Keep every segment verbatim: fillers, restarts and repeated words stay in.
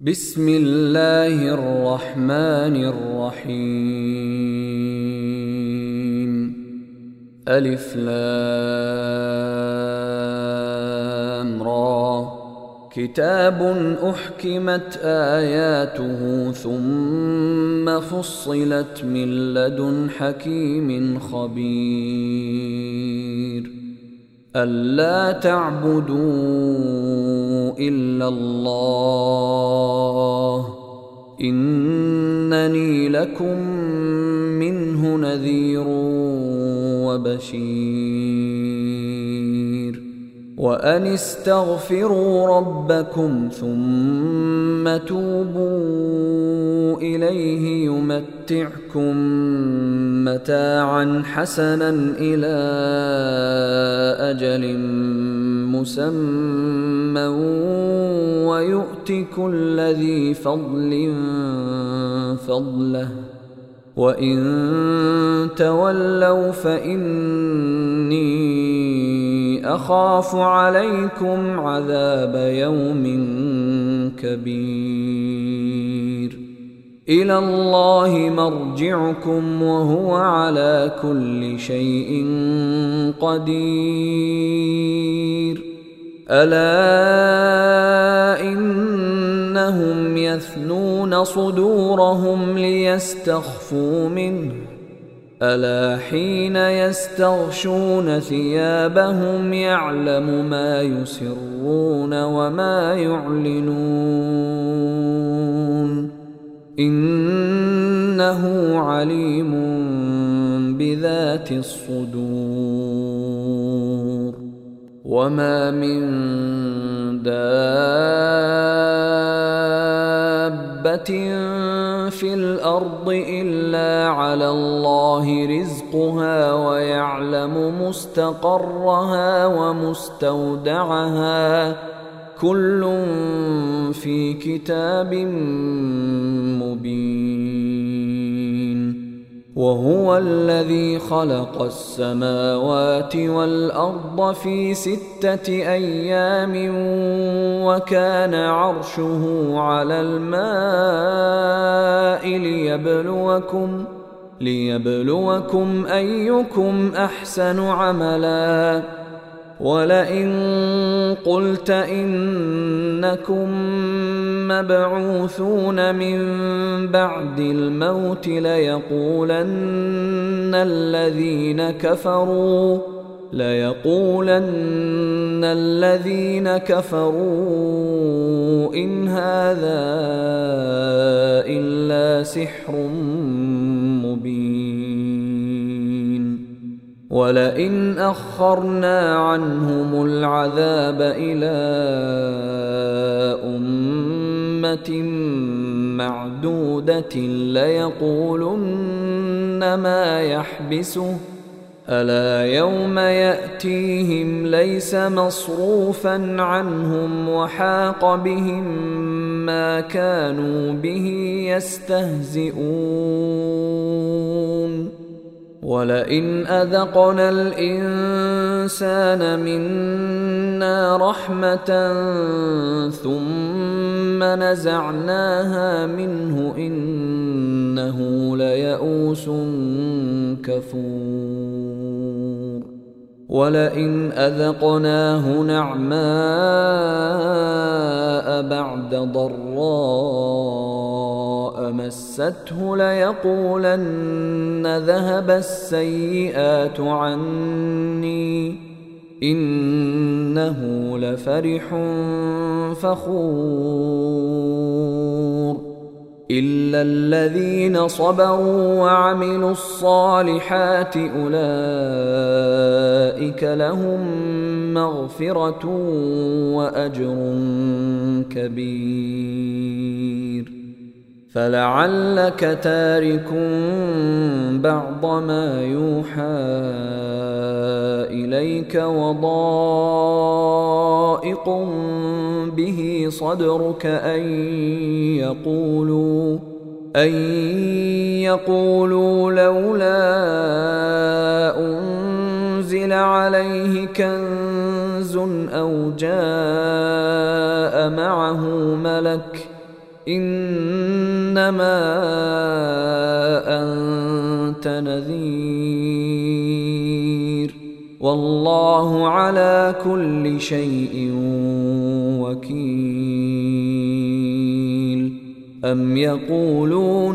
بسم الله الرحمن الرحيم. ألف لام را. كتاب أحكمت آياته ثم فصلت من لدن حكيم خبير. ألا تعبدوا إلا الله إنني لكم منه نذير وبشير. وأن استغفروا ربكم ثم توبوا إليه يمتعكم متاعا حسنا إلى أجل مسمى ويؤت كل ذي فضل فضله وإن تولوا فإني أخاف عليكم عذاب يوم كبير. إلى الله مرجعكم وهو على كل شيء قدير. ألا إنهم يثنون صدورهم ليستخفوا منه ألا حين يستغشون ثيابهم يعلم ما يسرون وما يعلنون إنه عليم بذات الصدور. وما من دابة في الأرض إلا على الله رزقها ويعلم مستقرها ومستودعها كل في كتاب مبين. وهو الذي خلق السماوات والأرض في ستة أيام وكان عرشه على الماء ليبلوكم ليبلوكم أيكم أحسن عملا. ولئن قلت إنكم مبعوثون من بعد الموت ليقولن الذين كفروا ليقولن الذين كفروا إن هذا إلا سحر مبين. ولئن أخرنا عنهم العذاب إلى أمة معدودة ليقولن ما يحبسه ألا يوم يأتيهم ليس مصروفا عنهم وحاق بهم ما كانوا به يستهزئون. ولئن أذقنا الإنسان منا رحمة ثم نزعناها منه إنه ليئوس كفور. ولئن أذقناه نعماء بعد ضراء مسته ليقولن ذهب السيئات عني إنه لفرح فخور. إلا الذين صبروا وعملوا الصالحات أولئك لهم مغفرة وأجر كبير. فلعلك تارك بعض ما يوحى إليك وضائق به صدرك أن يقولوا أن يقولوا لولا أنزل عليه كنز أو جاء معه ملك إنما أنت نذير والله على كل شيء وكيل. أم يقولون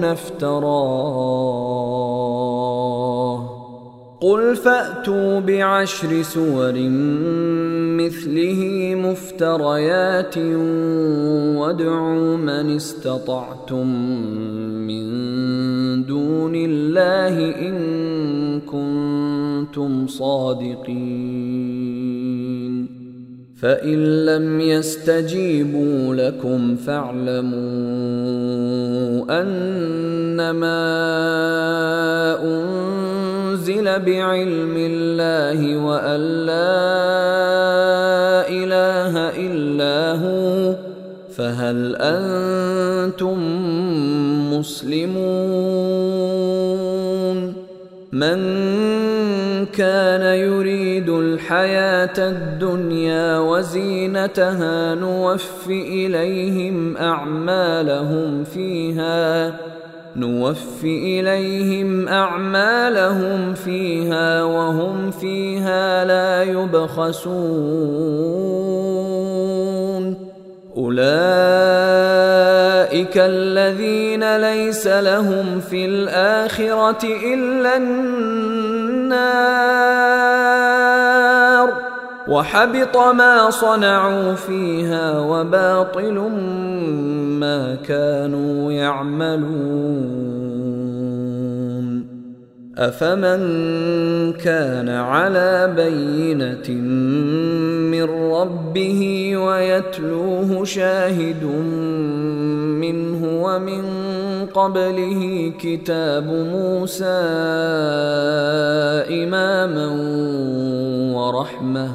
افتراه قل فأتوا بعشر سور مثله مفتريات وادعوا من استطعتم من دون الله إن كنتم صادقين. فإن لم يستجيبوا لكم فاعلموا أنما أنزل بعلم الله وأن لا إله إلا هو فهل أنتم مسلمون؟ من كان يريد الحياة الدنيا وزينتها نوف إليهم أعمالهم فيها نوف إليهم أعمالهم فيها وهم فيها لا يبخسون. أولئك الذين ليس لهم في الآخرة إلا النار وحبط ما صنعوا فيها وباطل ما كانوا يعملون. أفمن كان على بينة من ربه ويتلوه شاهد منه ومن قبله كتاب موسى إماما ورحمة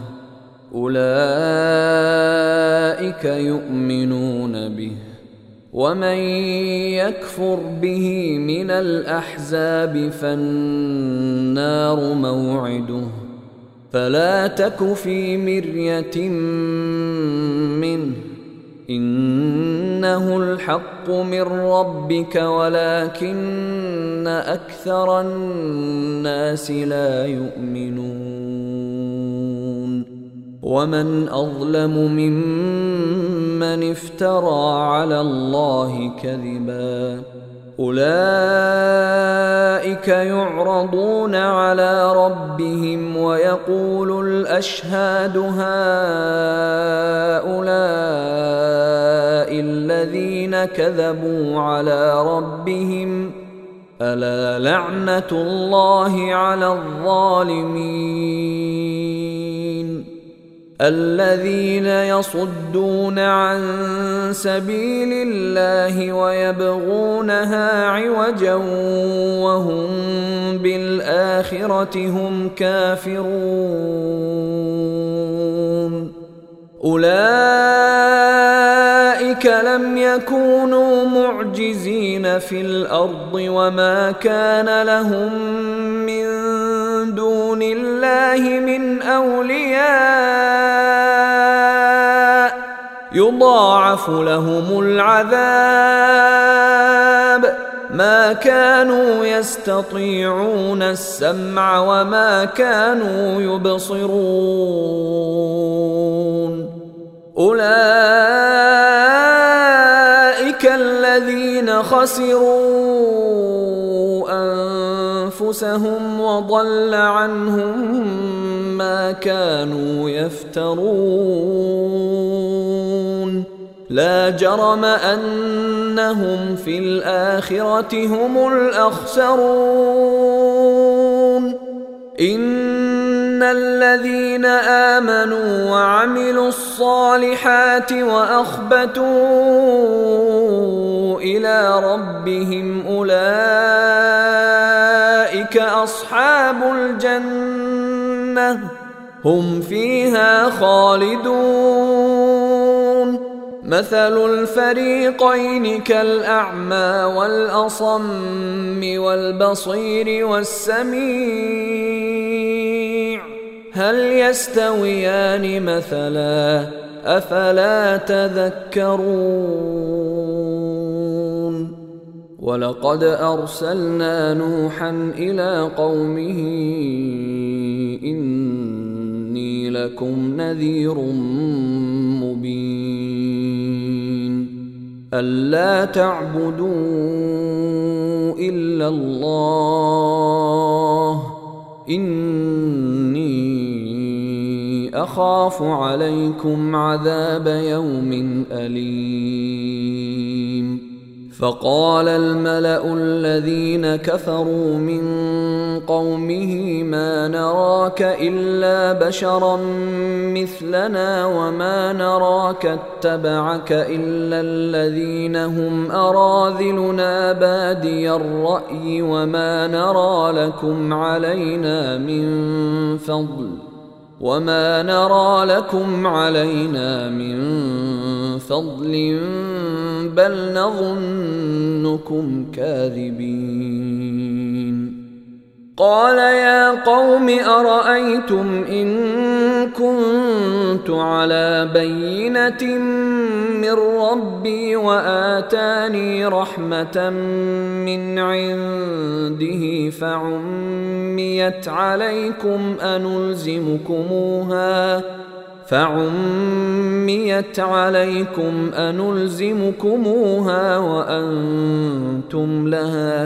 أولئك يؤمنون به. ومن يكفر به من الأحزاب فالنار موعده فلا تك في مرية منه إنه الحق من ربك ولكن أكثر الناس لا يؤمنون. ومن أظلم ممن افترى على الله كذبا أولئك يعرضون على ربهم ويقول الأشهاد هؤلاء الذين كذبوا على ربهم ألا لعنة الله على الظالمين. الذين يصدون عن سبيل الله ويبغونها عوجا وهم بالآخرة هم كافرون أولئك لم يكونوا معجزين في الأرض وما كان لهم من دون الله من أولياء يضاعف لهم العذاب ما كانوا يستطيعون السمع وما كانوا يبصرون. أولئك الذين خسروا أنفسهم وضل عنهم ما كانوا يفترون. لا جرم أنهم في الآخرة هم الأخسرون. إن الذين آمنوا وعملوا الصالحات وأخبتوا إلى ربهم أولئك أصحاب الجنة هم فيها خالدون. مثل الفريقين كالأعمى والأصم والبصير والسميع هل يستويان مثلا أفلا تذكرون. ولقد أرسلنا نوحا إلى قومه إني لكم نذير مبين ألا تعبدوا إلا الله إني أخاف عليكم عذاب يوم أليم فقال الملأ الذين كفروا من قومه ما نراك إلا بشرا مثلنا وما نراك اتبعك إلا الذين هم أراذلنا بادي الرأي وما نرى لكم علينا من فضل وما نرى لكم علينا من فضل بل نظنكم كاذبين قال يا قوم أرأيتم إن كنت على بينة من ربي وآتاني رحمة من عنده فعميت عليكم أنلزمكموها فعميت عليكم أنلزمكموها وأنتم لها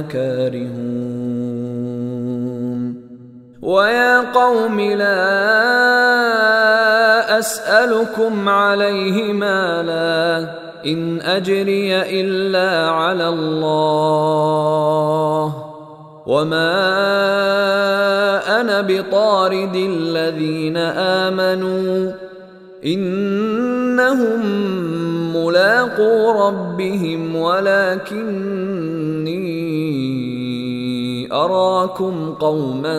كارهون ويا قوم لا أسألكم عليه مالا إن أجري إلا على الله وما أنا بطارد الذين آمنوا إنهم ملاقو ربهم ولكني أراكم قوما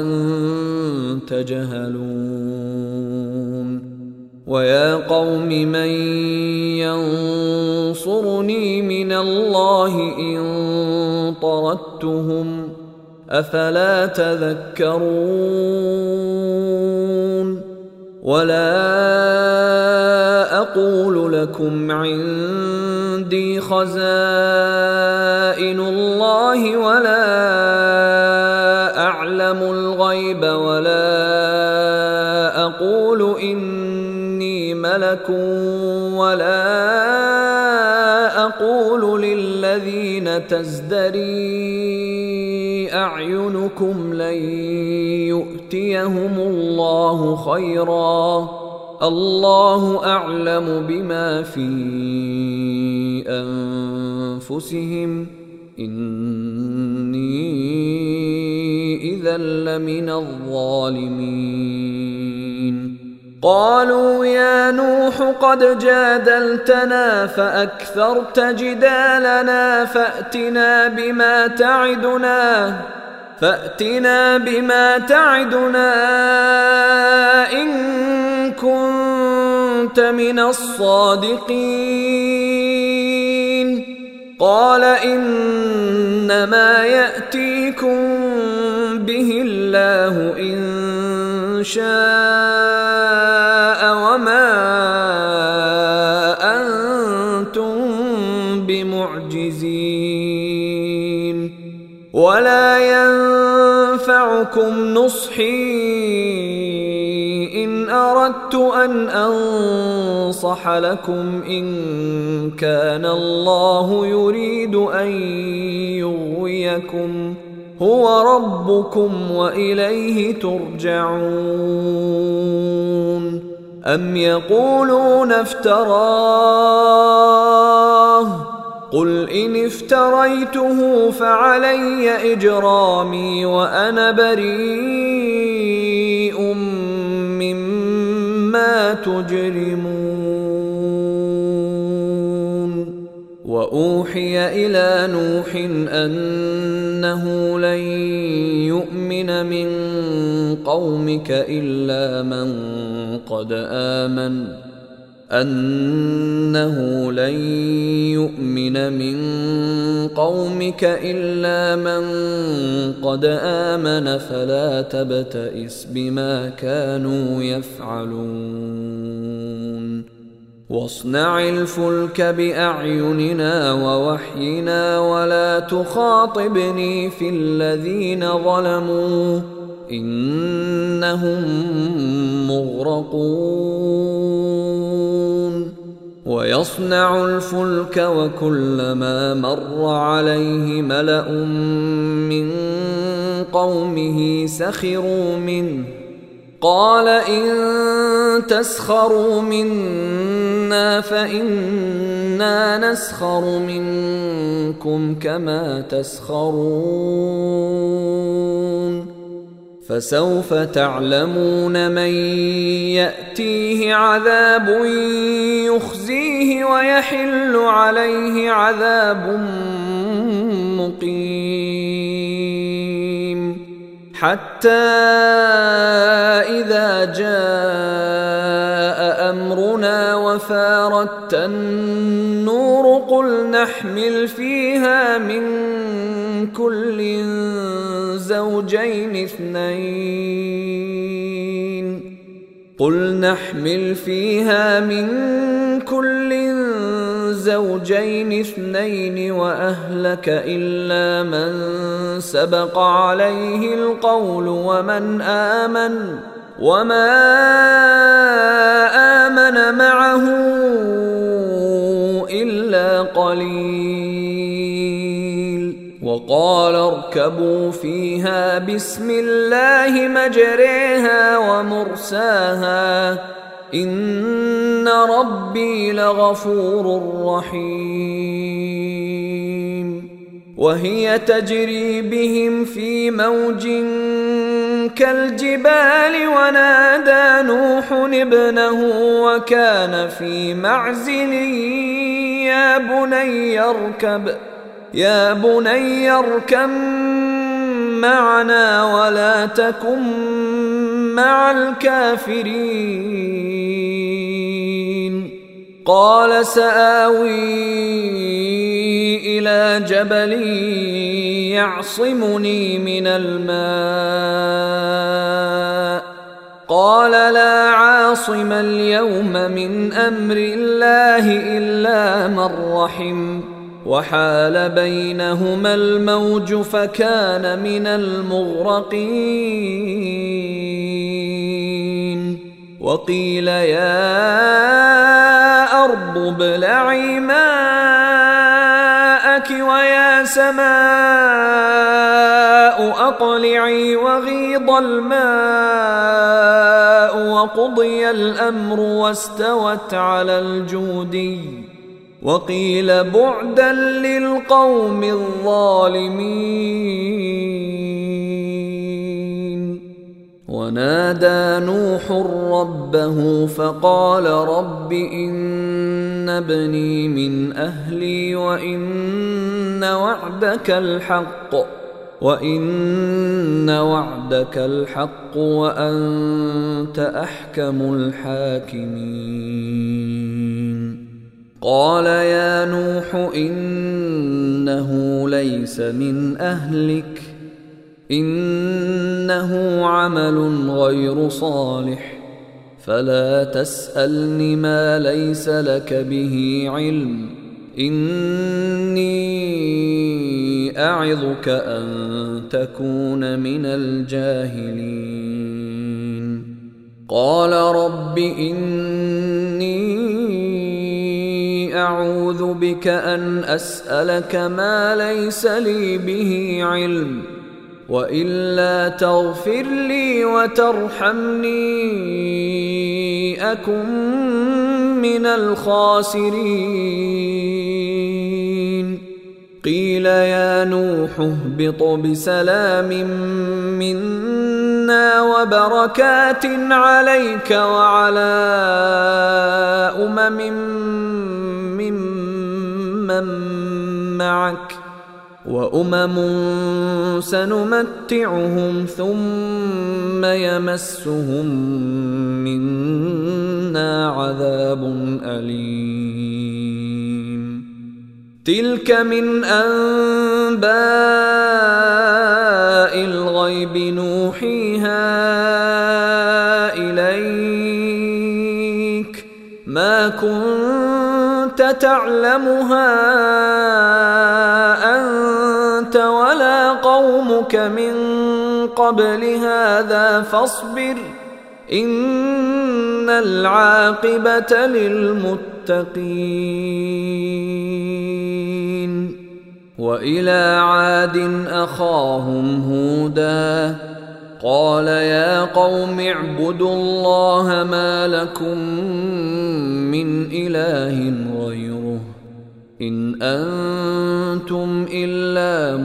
تجهلون ويا قوم من ينصرني من الله إن طردتهم أفلا تذكرون ولا أقول لكم عندي خزائن الله ولا أعلم الغيب ولا أقول إني ملك ولا أقول للذين تزدري أعينكم لن يؤتيهم الله خيرا الله أعلم بما في أنفسهم إني إذا لمن الظالمين قالوا يا نوح قد جادلتنا فأكثرت جدالنا فأتنا بما تعدنا فأتنا بما تعدنا إن كنت من الصادقين قال إنما يأتيكم به الله إن شاء وما أنتم بمعجزين ولا ينفعكم نصحي إن أردت أن أنصح لكم إن كان الله يريد أن يغويكم هو ربكم وإليه ترجعون أم يقولون افتراه قل إن افتريته فعلي إجرامي وأنا بريء مما تجرمون وأوحي إلى نوح أنه لن يؤمن من قومك إلا من قد آمن أنه لن يؤمن من قومك إلا من قد آمن فلا تبتئس بما كانوا يفعلون واصنع الفلك بأعيننا ووحينا ولا تخاطبني في الذين ظلموا إنهم مغرقون ويصنع الفلك وكلما مر عليه ملأ من قومه سخروا منه قال إن تسخروا منا فإنا نسخر منكم كما تسخرون فسوف تعلمون من يأتيه عذاب يخزيه ويحل عليه عذاب مقيم حتى إذا جاء أمرنا وفارت النور قل نحمل فيها من كل زوجين اثنين قل نحمل فيها من كل زوجين اثنين وأهلك إلا من سبق عليه القول ومن آمن وما آمن معه إلا قليل وقال اركبوا فيها بسم الله مجريها ومرساها إن ربي لغفور رحيم وهي تجري بهم في موج كالجبال ونادى نوح ابنه وكان في معزل يا بني اركب يا بني اركب معنا ولا تكن مع الكافرين قال سآوي إلى جبل يعصمني من الماء قال لا عاصم اليوم من أمر الله إلا من رحم وحال بينهما الموج فكان من المغرقين وقيل يا أرض ابلعي ماءك ويا سماء أقلعي وغيض الماء وقضي الأمر واستوت على الجودي وقيل بعدا للقوم الظالمين ونادى نوح ربه فقال رب إن ابني من أهلي وإن وعدك الحق وإن وعدك الحق وأنت أحكم الحاكمين قال يا نوح إنه ليس من أهلك إنه عمل غير صالح فلا تسألني ما ليس لك به علم إني أعظك أن تكون من الجاهلين قال رب إني أعوذ بك أن أسألك ما ليس لي به علم وإلا تغفر لي وترحمني أكن من الخاسرين قيل يا نوح اهبط بسلام منا وبركات عليك وعلى أمم ممن معك وأمم سنمتعهم ثم يمسهم منا عذاب أليم تلك من أنباء الغيب نوحيها إليك ما كنت تعلمها أنت ولا قومك من قبل هذا فاصبر إن العاقبة للمتقين. وإلى عاد أخاهم هودا قال يا قوم اعبدوا الله ما لكم من إله غيره إن أنتم إلا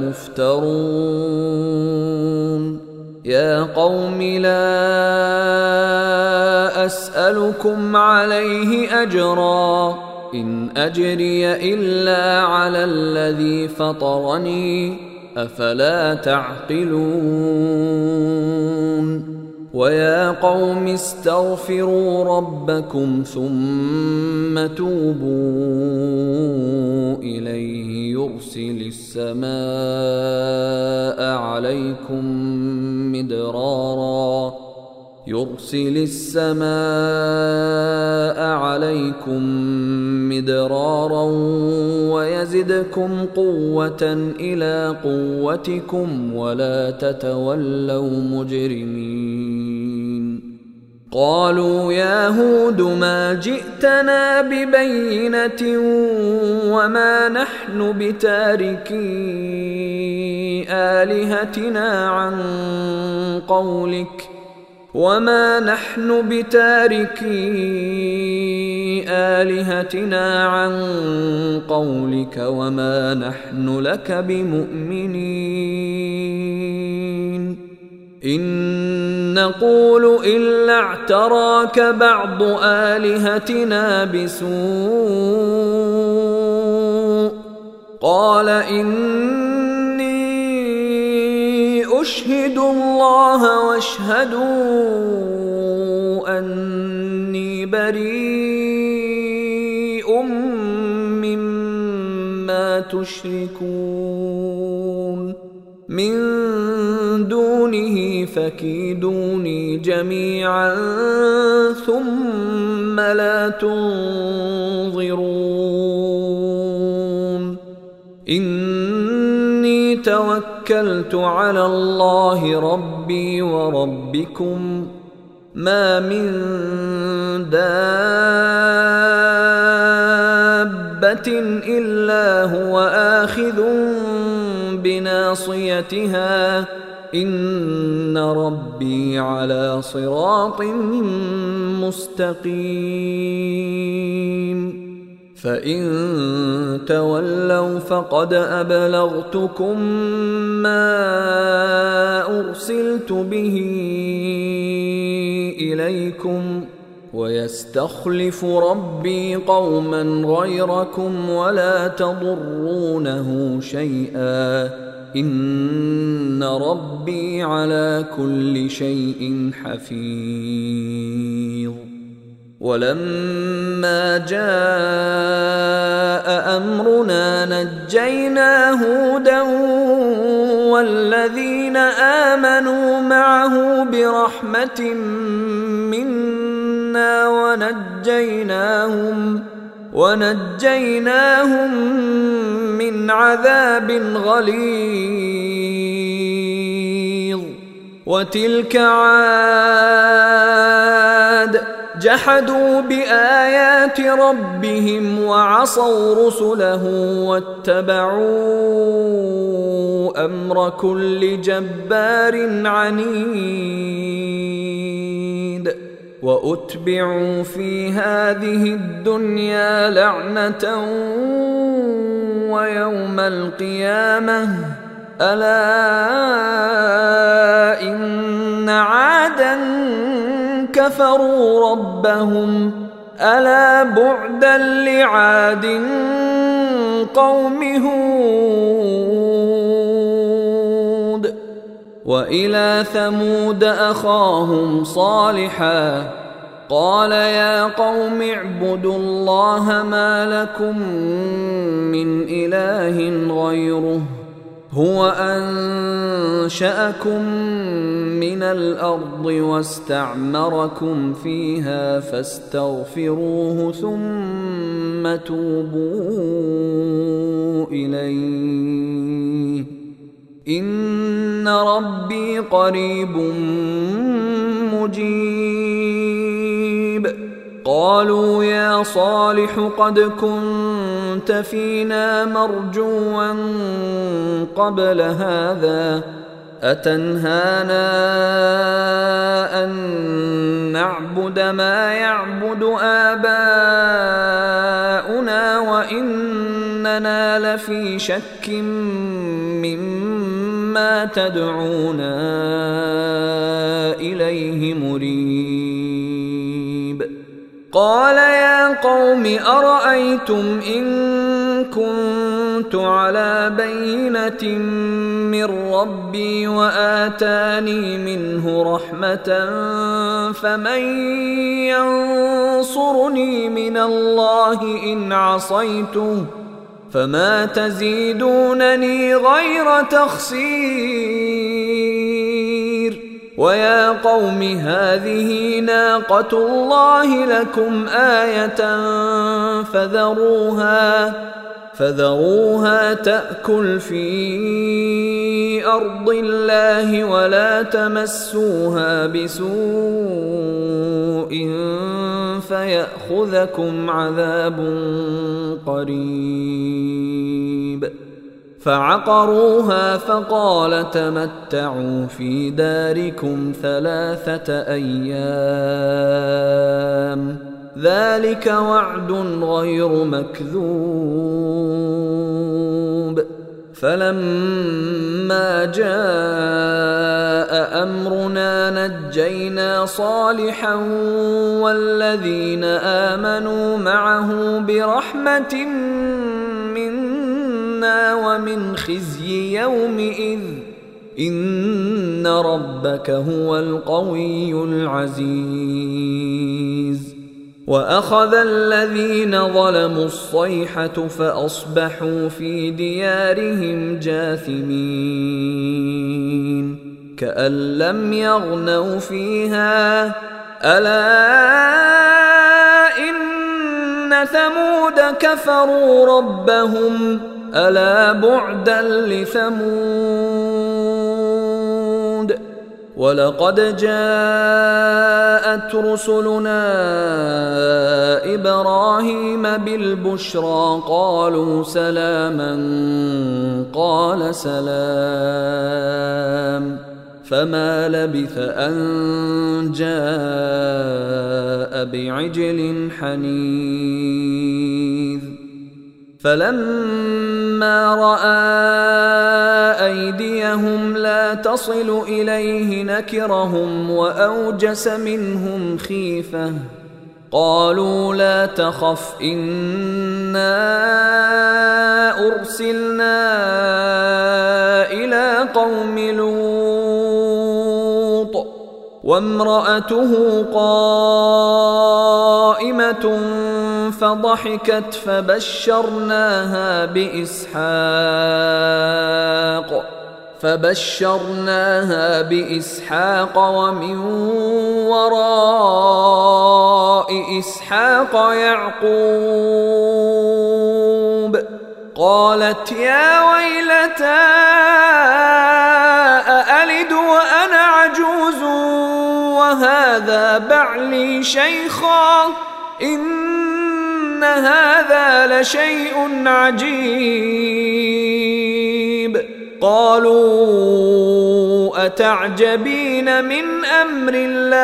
مفترون. يا قوم لا أسألكم عليه أجرا إن أجري إلا على الذي فطرني أفلا تعقلون. ويا قوم استغفروا ربكم ثم توبوا إليه يرسل السماء عليكم مدرارا يرسل السماء عليكم مدرارا ويزدكم قوة إلى قوتكم ولا تتولوا مجرمين. قالوا يا هود ما جئتنا ببينة وما نحن بتاركي آلهتنا عن قولك وما نحن بتاركي آلهتنا عن قولك وما نحن لك بمؤمنين. إن نقول إلا اعتراك بعض آلهتنا بسوء قال إني أشهد الله واشهدوا أني بريء مما تشركون من دونه فكيدوني جميعا ثم لا تنظرون. إني توكلت على الله ربي وربكم ما من دابة إلا هو آخذ بناصيتها إن ربي على صراط مستقيم. فإن تولوا فقد أبلغتكم ما أرسلت به إليكم ويستخلف ربي قوما غيركم ولا تضرونه شيئا إن ربي على كل شيء حفيظ. ولما جاء أمرنا نجينا هودا والذين آمنوا معه برحمة منا ونجيناهم ونجيناهم من عذاب غليظ. وتلك عاد جحدوا بآيات ربهم وعصوا رسله واتبعوا أمر كل جبار عنيد. وأتبعوا في هذه الدنيا لعنة ويوم القيامة ألا إن عادا كفروا ربهم ألا بعدا لعاد قوم هود. وإلى ثمود أخاهم صالحا قال يا قوم اعبدوا الله ما لكم من إله غيره هو أنشأكم من الأرض واستعمركم فيها فاستغفروه ثم توبوا إليه إن ربي قريب مجيب. قالوا يا صالح قد كنت فينا مرجوا قبل هذا أتنهانا أن نعبد ما يعبد آباؤنا وإننا لفي شك مما تدعونا إليه مريب. قال يا قوم أرأيتم إن كنت على بينة من ربي وآتاني منه رحمة فمن ينصرني من الله إن عصيته فما تزيدونني غير تخسير. ويا قوم هذه ناقة الله لكم آية فذروها فذروها تأكل في أرض الله ولا تمسوها بسوء فيأخذكم عذاب قريب. فعقروها فقال تمتعوا في داركم ثلاثة أيام ذلك وعد غير مكذوب. فلما جاء أمرنا نجينا صالحا والذين آمنوا معه برحمة منا ومن خزي يومئذ إن ربك هو القوي العزيز. وأخذ الذين ظلموا الصيحة فأصبحوا في ديارهم جاثمين كأن لم يغنوا فيها ألا إن ثمود كفروا ربهم ألا بعدا لثمود. ولقد جاءت رسلنا إبراهيم بالبشرى قالوا سلاما قال سلام فما لبث أن جاء بعجل حنيذ. فلما رأى أيديهم لا تصل إليه نكرهم وأوجس منهم خيفة قالوا لا تخف إنا أرسلنا إلى قوم لوط وامرأته قائمة فضحكت فبشرناها بإسحاق فبشرناها بإسحاق ومن وراء إسحاق يعقوب. قالت يا ويلتى أألد وأنا عجوز وهذا بعلي شيخا إن هذا لشيء عجيب. قالوا أتعجبين من أمر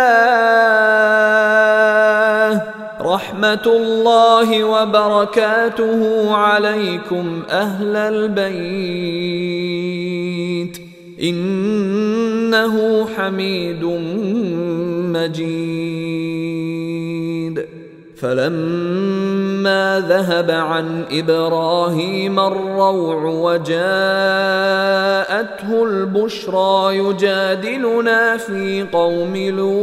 الله رحمة الله وبركاته عليكم أهل البيت إنه حميد مجيد. فلما ذهب عن إبراهيم الروع وجاءته البشرى يجادلنا في قوم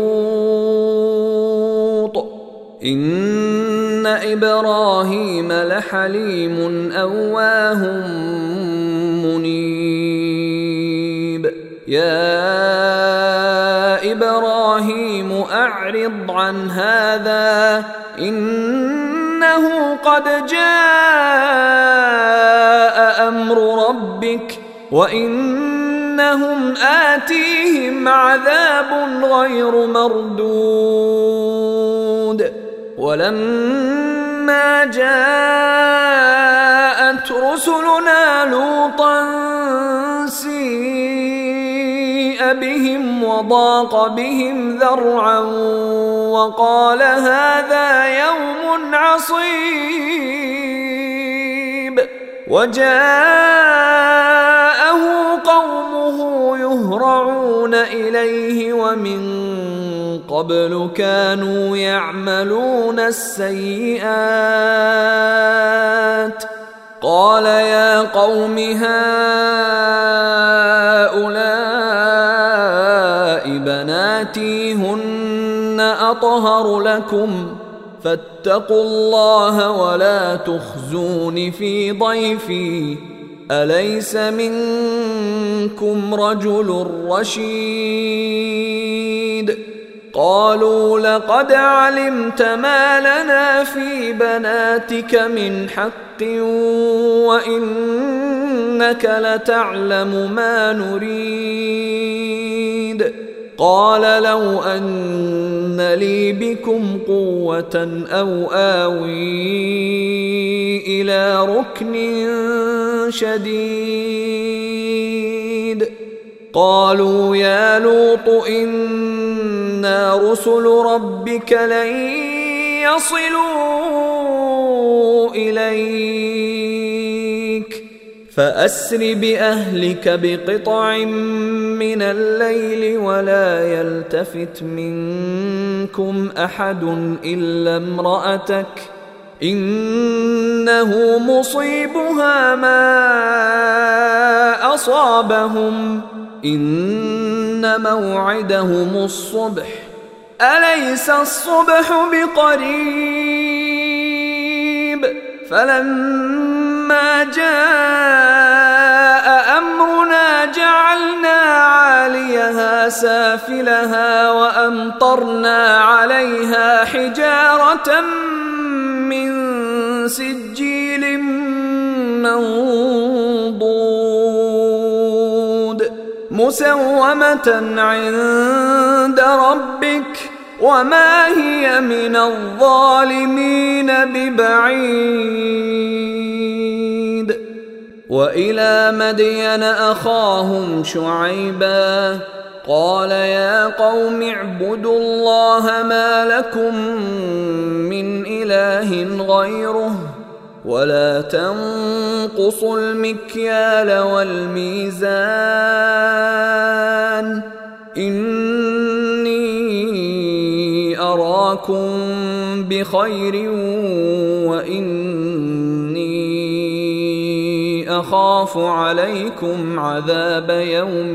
لوط إن إبراهيم لحليم أواه منيب. يا إبراهيم أعرض عن هذا إنه قد جاء أمر ربك وإنهم آتيهم عذاب غير مردود ولما جاءت رسلنا لوطا سيء بهم وضاق بهم ذرعا وقال هذا يوم عصيب وجاءه قومه يهرعون إليه ومن قبل كانوا يعملون السيئات قال يا قوم هؤلاء بناتي هن أطهر لكم فاتقوا الله ولا تخزون في ضيفي أليس منكم رجل رشيد قالوا لقد علمت ما لنا في بناتك من حق وإنك لتعلم ما نريد قال لو أن لي بكم قوة أو آوي إلى ركن شديد قالوا يا لوط إنا رسل ربك لن يصلوا إليك فأسر بأهلك بقطع من الليل ولا يلتفت منكم أحد إلا امرأتك إنه مصيبها ما أصابهم إن موعدهم الصبح أليس الصبح بقريب فلما جاء أمرنا جعلنا عاليها سافلها وأمطرنا عليها حجارة من سجيل منضود مسومة عند ربك وما هي من الظالمين ببعيد وإلى مدين أخاهم شعيبا قال يا قوم اعبدوا الله ما لكم من إله غيره ولا تنقصوا المكيال والميزان إني أراكم بخير وإني أخاف عليكم عذاب يوم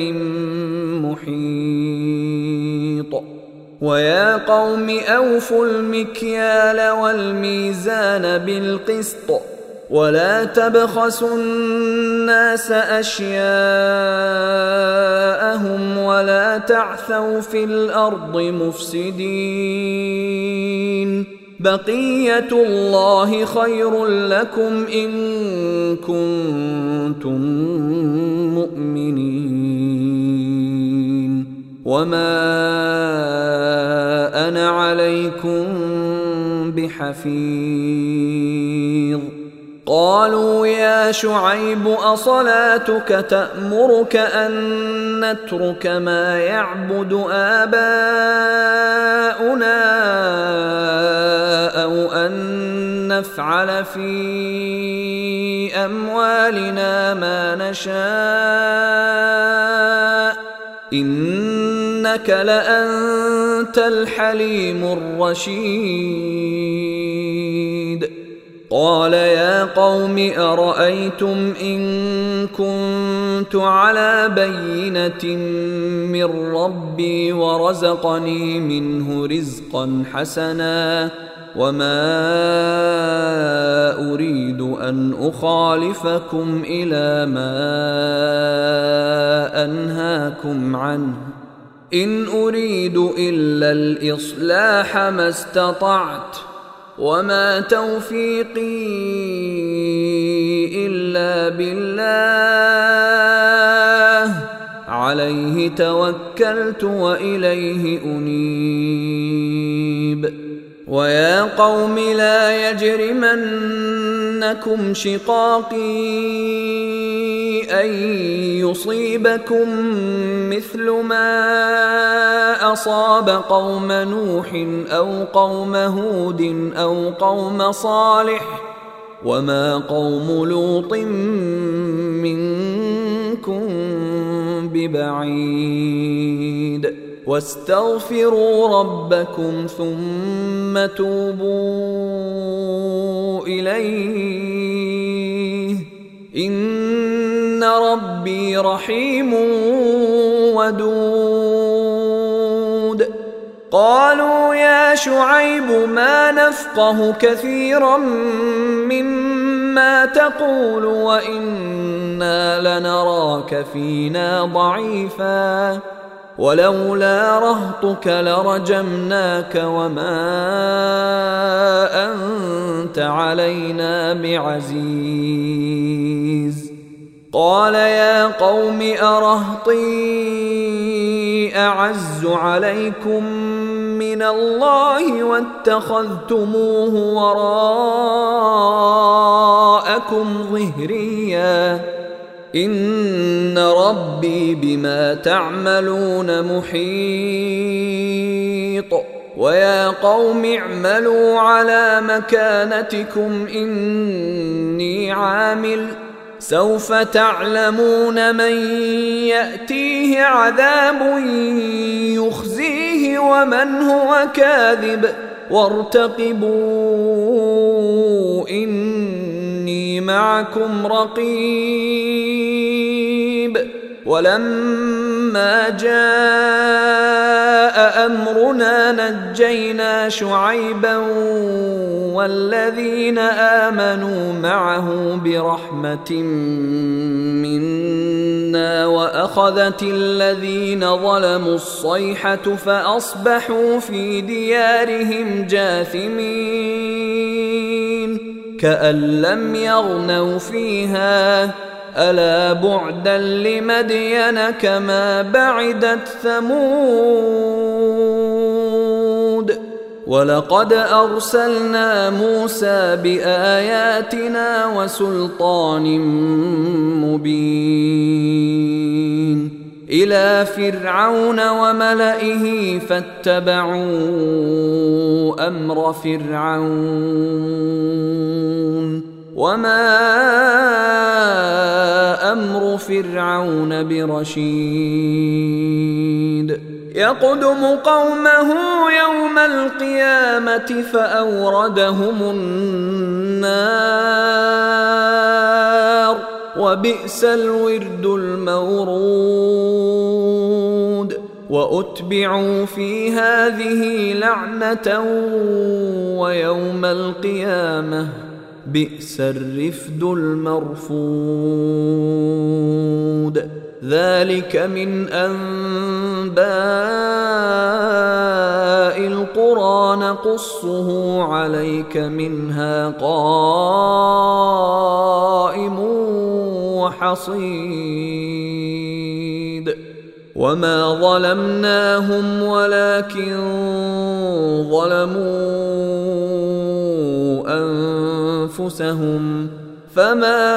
محيط ويا قوم أوفوا المكيال والميزان بالقسط ولا تبخسوا الناس أشياءهم ولا تعثوا في الأرض مفسدين بقية الله خير لكم إن كنتم مؤمنين وما أنا عليكم بحفيظ قالوا يا شعيب أصلاتك تأمرك أن نترك ما يعبد آباؤنا أو أن نفعل في أموالنا ما نشاء إنك لأنت الحليم الرشيد قال يا قوم أرأيتم إن كنت على بينة من ربي ورزقني منه رزقا حسنا وما أريد أن أخالفكم إلى ما أنهاكم عنه إن أريد إلا الإصلاح ما استطعت وما توفيقي إلا بالله عليه توكلت وإليه أنيب ويا قوم لا يجرمنكم شقاقي أن يصيبكم مثل ما أصاب قوم نوح أو قوم هود أو قوم صالح وما قوم لوط منكم ببعيد واستغفروا ربكم ثم توبوا إليه إن ربي رحيم ودود قالوا يا شعيب ما نفقه كثيرا مما تقول وإنا لنراك فينا ضعيفا ولولا رهطك لرجمناك وما أنت علينا بعزيز قال يا قوم أرهطي أعز عليكم من الله واتخذتموه وراءكم ظهريا إن ربي بما تعملون محيط ويا قوم اعملوا على مكانتكم إني عامل سوف تعلمون من يأتيه عذاب يخزيه ومن هو كاذب وارتقبوا إني معكم رقيب ولما جاء أمرنا نجينا شعيبا والذين آمنوا معه برحمة منا وأخذت الذين ظلموا الصيحة فأصبحوا في ديارهم جاثمين كأن لم يغنوا فيها ألا بعدا لمدين كما بعدت ثمود ولقد أرسلنا موسى بآياتنا وسلطان مبين إلى فرعون وملئه فاتبعوا أمر فرعون وما أمر فرعون برشيد يقدم قومه يوم القيامة فأوردهم النار وبئس الورد المورود وأتبعوا في هذه لعنة ويوم القيامة بئس الرفد المرفود ذلك من أنباء القرى نقصه عليك منها قائم وحصيد وما ظلمناهم ولكن ظلموا أنفسهم فما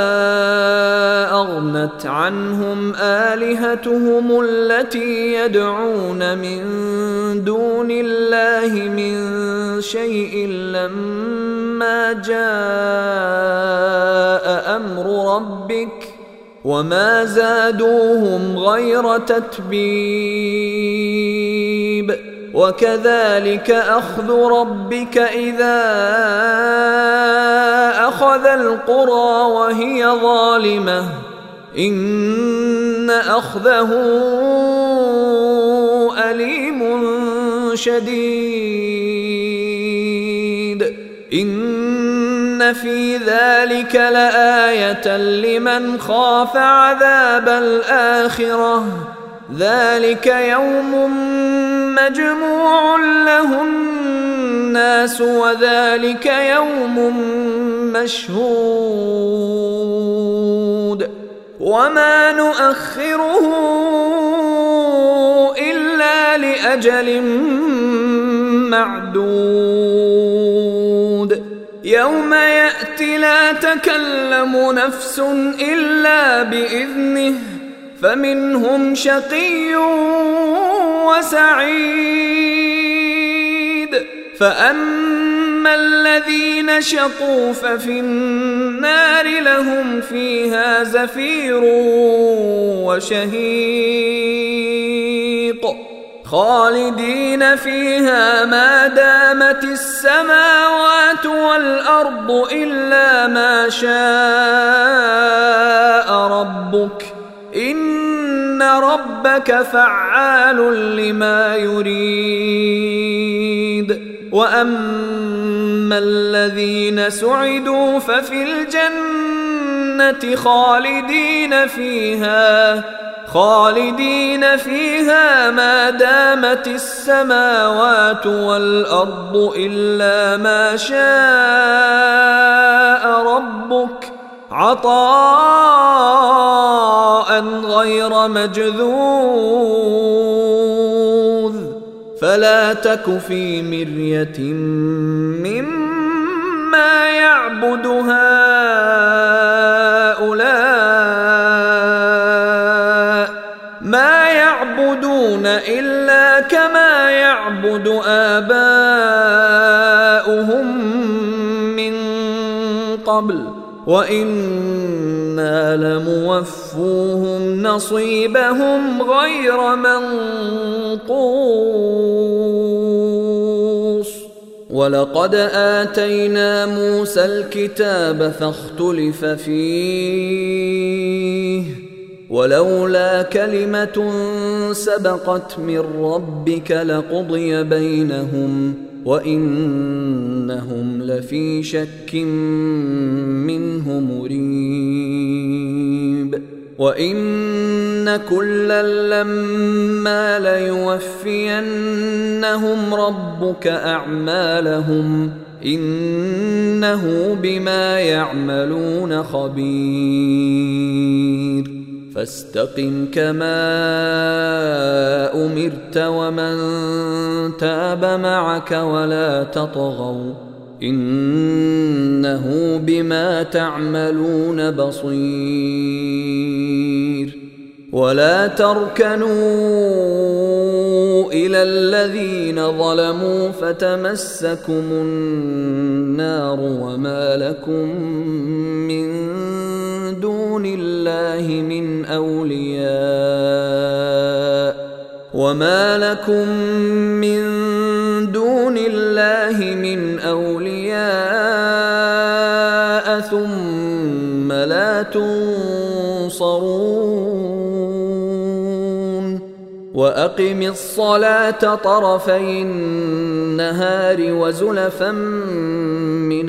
أغنت عنهم آلهتهم التي يدعون من دون الله من شيء لما جاء أمر ربك وما زادوهم غير تتبيب وكذلك أخذ ربك إذا أخذ القرى وهي ظالمة إن أخذه أليم شديد إن في ذلك لآية لمن خاف عذاب الآخرة ذلك يوم مجموع له الناس وذلك يوم مشهود وما نؤخره إلا لأجل معدود يوم يأتي لا تكلم نفس إلا بإذنه فمنهم شقي وسعيد فأما الذين شقوا ففي النار لهم فيها زفير وشهيق خالدين فيها ما دامت السماوات والأرض إلا ما شاء ربك إن ربك فعال لما يريد وأما الذين سعدوا ففي الجنة خالدين فيها خالدين فيها ما دامت السماوات والأرض إلا ما شاء ربك عطاء غير مجذوذ فلا تك في مرية مما يعبد هؤلاء ما يعبدون إلا كما يعبد آباؤهم من قبل وإنا لموفوهم نصيبهم غير منقوص ولقد آتينا موسى الكتاب فاختلف فيه ولولا كلمة سبقت من ربك لقضي بينهم وإنهم لفي شك منه مريب وإن كلا لما ليوفينهم ربك أعمالهم إنه بما يعملون خبير فاستقم كما أمرت ومن تاب معك ولا تطغوا إنه بما تعملون بصير ولا تركنوا إلى الذين ظلموا فتمسكم النار وما لكم من دون الله من أولياء وما لكم من دون الله من أولياء ثم لا تنصرون وأقم الصلاة طرفي النهار وزلفا من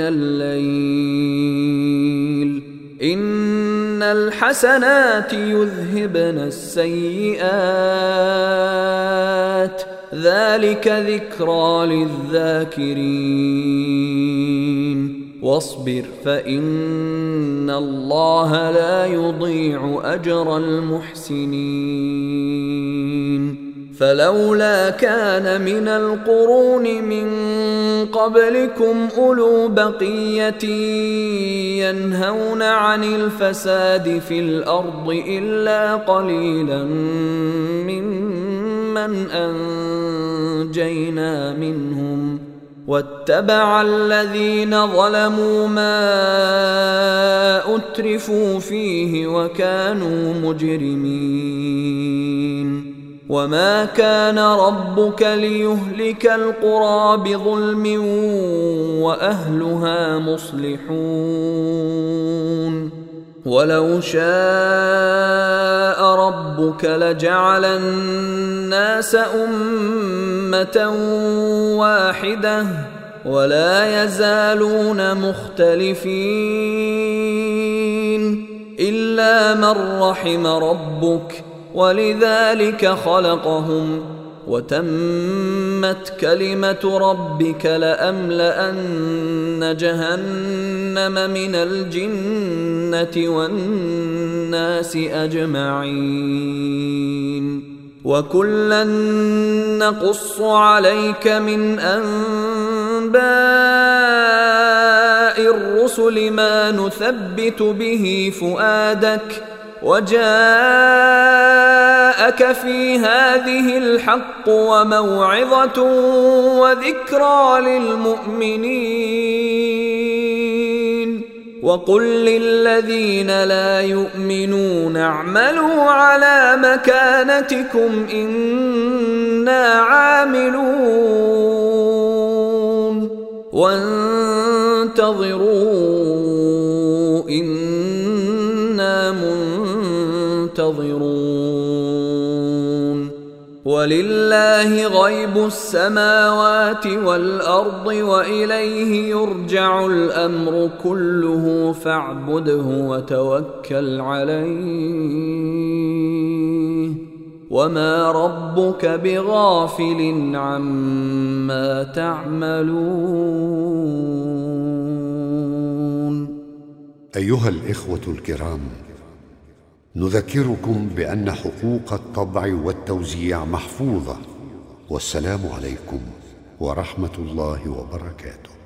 الليل إن الحسنات يذهبن السيئات ذلك ذكرى للذاكرين واصبر فإن الله لا يضيع أجر المحسنين فلولا كان من القرون من قبلكم أولو بقية ينهون عن الفساد في الأرض إلا قليلا ممن أنجينا منهم واتبع الذين ظلموا ما أترفوا فيه وكانوا مجرمين وما كان ربك ليهلك القرى بظلم وأهلها مصلحون ولو شاء ربك لجعل الناس أمة واحدة ولا يزالون مختلفين إلا من رحم ربك ولذلك خلقهم وتمت كلمة ربك لأملأن جهنم من الجنة والناس أجمعين وكلا نقص عليك من أنباء الرسل ما نثبت به فؤادك وجاءك في هذه الحق وموعظة وذكرى للمؤمنين وقل للذين لا يؤمنون اعملوا على مكانتكم إنا عاملون وانتظروا إنا منتظرون ولله غيب السماوات والأرض وإليه يرجع الأمر كله فاعبده وتوكل عليه وما ربك بغافل عما تعملون. أيها الإخوة الكرام، نذكركم بأن حقوق الطبع والتوزيع محفوظة، والسلام عليكم ورحمة الله وبركاته.